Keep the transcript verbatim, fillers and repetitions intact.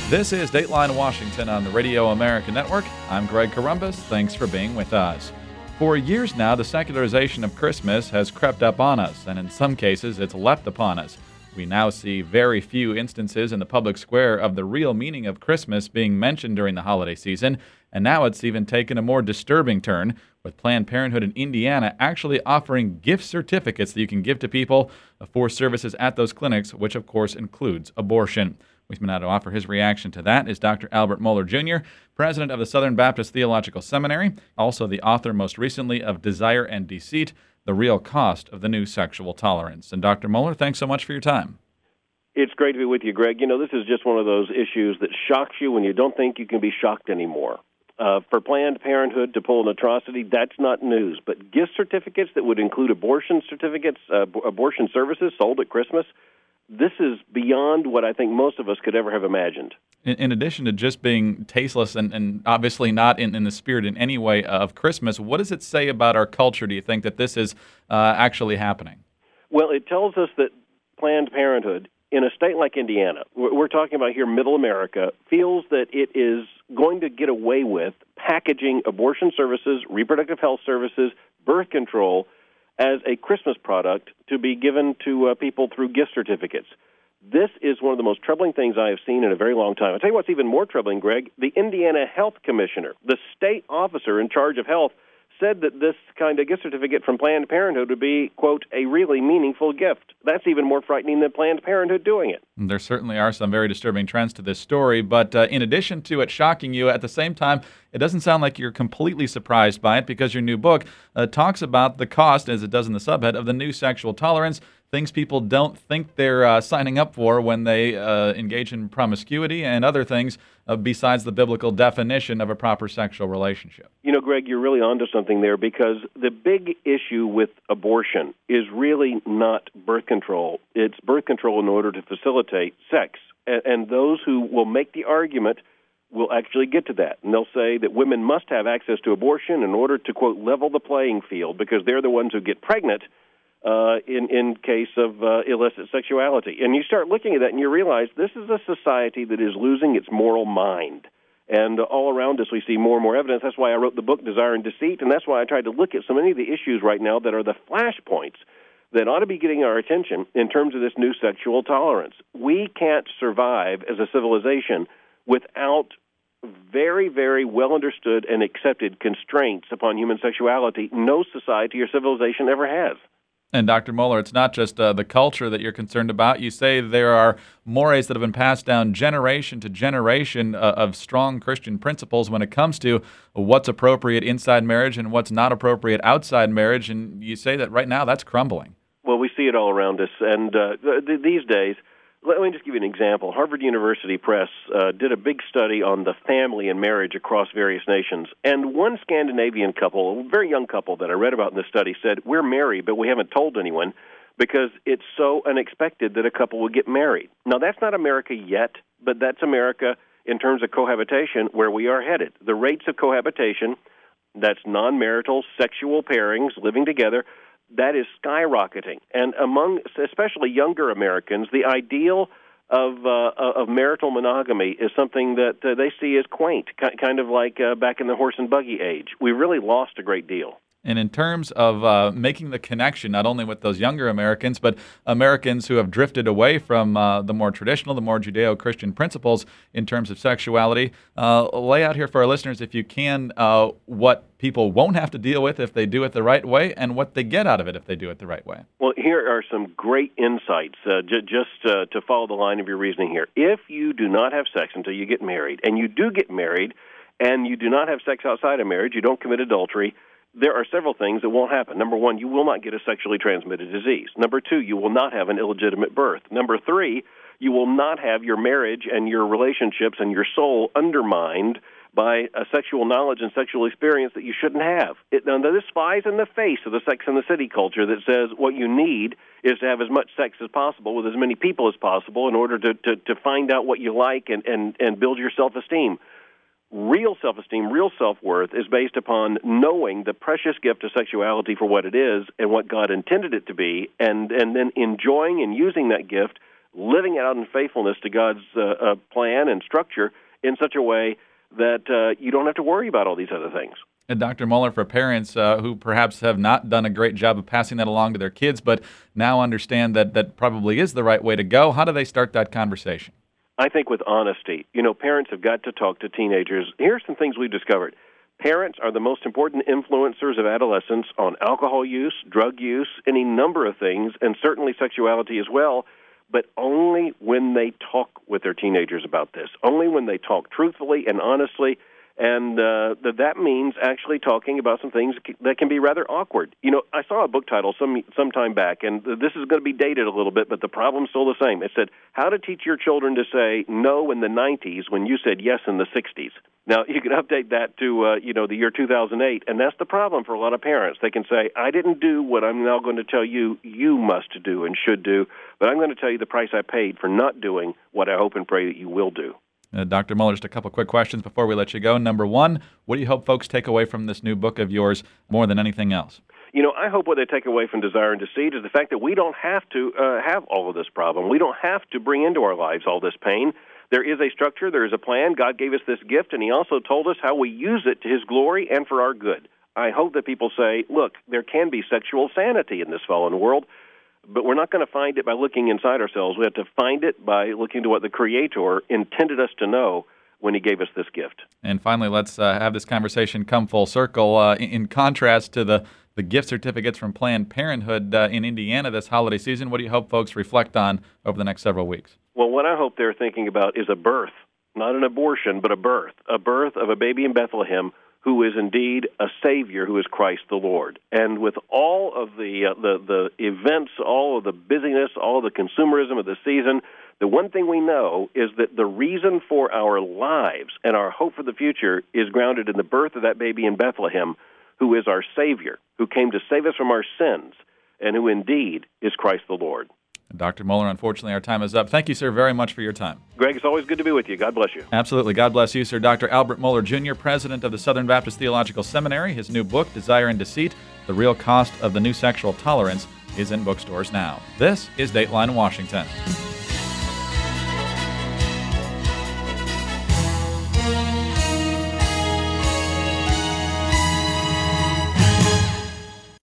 This is Dateline Washington on the Radio America Network. I'm Greg Corombos. Thanks for being with us. For years now, the secularization of Christmas has crept up on us, and in some cases, it's leapt upon us. We now see very few instances in the public square of the real meaning of Christmas being mentioned during the holiday season, and now it's even taken a more disturbing turn, with Planned Parenthood in Indiana actually offering gift certificates that you can give to people for services at those clinics, which of course includes abortion. With me now to offer his reaction to that is Doctor Albert Mohler, Junior, president of the Southern Baptist Theological Seminary, also the author most recently of Desire and Deceit, The Real Cost of the New Sexual Tolerance. And Doctor Mohler, thanks so much for your time. It's great to be with you, Greg. You know, this is just one of those issues that shocks you when you don't think you can be shocked anymore. Uh, for Planned Parenthood to pull an atrocity, that's not news. But gift certificates that would include abortion certificates, uh, abortion services sold at Christmas, this is beyond what I think most of us could ever have imagined. In, in addition to just being tasteless and, and obviously not in, in the spirit in any way of Christmas, what does it say about our culture, do you think, that this is uh, actually happening? Well, it tells us that Planned Parenthood, in a state like Indiana, we're talking about here middle America, feels that it is going to get away with packaging abortion services, reproductive health services, birth control as a Christmas product to be given to uh, people through gift certificates. This is one of the most troubling things I have seen in a very long time. I'll tell you what's even more troubling, Greg. The Indiana Health Commissioner, the state officer in charge of health, said that this kind of gift certificate from Planned Parenthood would be, quote, a really meaningful gift. That's even more frightening than Planned Parenthood doing it. There certainly are some very disturbing trends to this story, but uh, in addition to it shocking you, at the same time, it doesn't sound like you're completely surprised by it, because your new book uh, talks about the cost, as it does in the subhead, of the new sexual tolerance, things people don't think they're uh, signing up for when they uh, engage in promiscuity and other things uh, besides the biblical definition of a proper sexual relationship. You know, Greg, you're really onto something there, because the big issue with abortion is really not birth control. It's birth control in order to facilitate sex. And, and those who will make the argument will actually get to that. And they'll say that women must have access to abortion in order to, quote, level the playing field, because they're the ones who get pregnant Uh, in, in case of uh, illicit sexuality. And you start looking at that and you realize this is a society that is losing its moral mind. And all around us we see more and more evidence. That's why I wrote the book Desire and Deceit, and that's why I tried to look at so many of the issues right now that are the flashpoints that ought to be getting our attention in terms of this new sexual tolerance. We can't survive as a civilization without very, very well understood and accepted constraints upon human sexuality no society or civilization ever has. And Doctor Mohler, it's not just uh, the culture that you're concerned about. You say there are mores that have been passed down generation to generation uh, of strong Christian principles when it comes to what's appropriate inside marriage and what's not appropriate outside marriage. And you say that right now that's crumbling. Well, we see it all around us. And uh, th- these days, let me just give you an example. Harvard University Press uh, did a big study on the family and marriage across various nations. And one Scandinavian couple, a very young couple that I read about in this study, said, we're married, but we haven't told anyone because it's so unexpected that a couple would get married. Now, that's not America yet, but that's America in terms of cohabitation where we are headed. The rates of cohabitation, that's non-marital sexual pairings living together, that is skyrocketing. And among especially younger Americans, the ideal of uh, of marital monogamy is something that uh, they see as quaint, kind of like uh, back in the horse and buggy age. We really lost a great deal. And in terms of uh, making the connection, not only with those younger Americans, but Americans who have drifted away from uh, the more traditional, the more Judeo-Christian principles in terms of sexuality, uh, lay out here for our listeners, if you can, uh, what people won't have to deal with if they do it the right way, and what they get out of it if they do it the right way. Well, here are some great insights, uh, j- just uh, to follow the line of your reasoning here. If you do not have sex until you get married, and you do get married, and you do not have sex outside of marriage, you don't commit adultery, there are several things that won't happen. Number one, you will not get a sexually transmitted disease. Number two, you will not have an illegitimate birth. Number three, you will not have your marriage and your relationships and your soul undermined by a sexual knowledge and sexual experience that you shouldn't have. It, now, this flies in the face of the Sex and the City culture that says what you need is to have as much sex as possible with as many people as possible in order to, to, to find out what you like and, and, and build your self-esteem. Real self-esteem, real self-worth is based upon knowing the precious gift of sexuality for what it is and what God intended it to be, and, and then enjoying and using that gift living out in faithfulness to God's uh, uh, plan and structure in such a way that uh, you don't have to worry about all these other things. And Doctor Mohler, for parents uh, who perhaps have not done a great job of passing that along to their kids, but now understand that that probably is the right way to go, how do they start that conversation? I think with honesty. You know, parents have got to talk to teenagers. Here's some things we've discovered. Parents are the most important influencers of adolescents on alcohol use, drug use, any number of things, and certainly sexuality as well, but only when they talk with their teenagers about this, only when they talk truthfully and honestly. And uh, that that means actually talking about some things that can be rather awkward. You know, I saw a book title some some time back, and this is going to be dated a little bit, but the problem's still the same. It said, How to Teach Your Children to Say No in the nineties when you said yes in the sixties. Now, you can update that to, uh, you know, the year two thousand eight, and that's the problem for a lot of parents. They can say, I didn't do what I'm now going to tell you you must do and should do, but I'm going to tell you the price I paid for not doing what I hope and pray that you will do. Uh, Doctor Mohler, just a couple quick questions before we let you go. Number one, what do you hope folks take away from this new book of yours more than anything else? You know, I hope what they take away from Desire and Deceit is the fact that we don't have to uh, have all of this problem. We don't have to bring into our lives all this pain. There is a structure, there is a plan. God gave us this gift, and He also told us how we use it to His glory and for our good. I hope that people say, look, there can be sexual sanity in this fallen world, but we're not going to find it by looking inside ourselves. We have to find it by looking to what the Creator intended us to know when He gave us this gift. And finally, let's uh, have this conversation come full circle. Uh, in, in contrast to the, the gift certificates from Planned Parenthood uh, in Indiana this holiday season, what do you hope folks reflect on over the next several weeks? Well, what I hope they're thinking about is a birth, not an abortion, but a birth, a birth of a baby in Bethlehem who is indeed a Savior, who is Christ the Lord. And with all of the, uh, the the events, all of the busyness, all of the consumerism of the season, the one thing we know is that the reason for our lives and our hope for the future is grounded in the birth of that baby in Bethlehem, who is our Savior, who came to save us from our sins, and who indeed is Christ the Lord. Doctor Mohler, unfortunately, our time is up. Thank you, sir, very much for your time. Greg, it's always good to be with you. God bless you. Absolutely. God bless you, sir. Doctor Albert Mohler, Junior, president of the Southern Baptist Theological Seminary. His new book, Desire and Deceit, The Real Cost of the New Sexual Tolerance, is in bookstores now. This is Dateline Washington.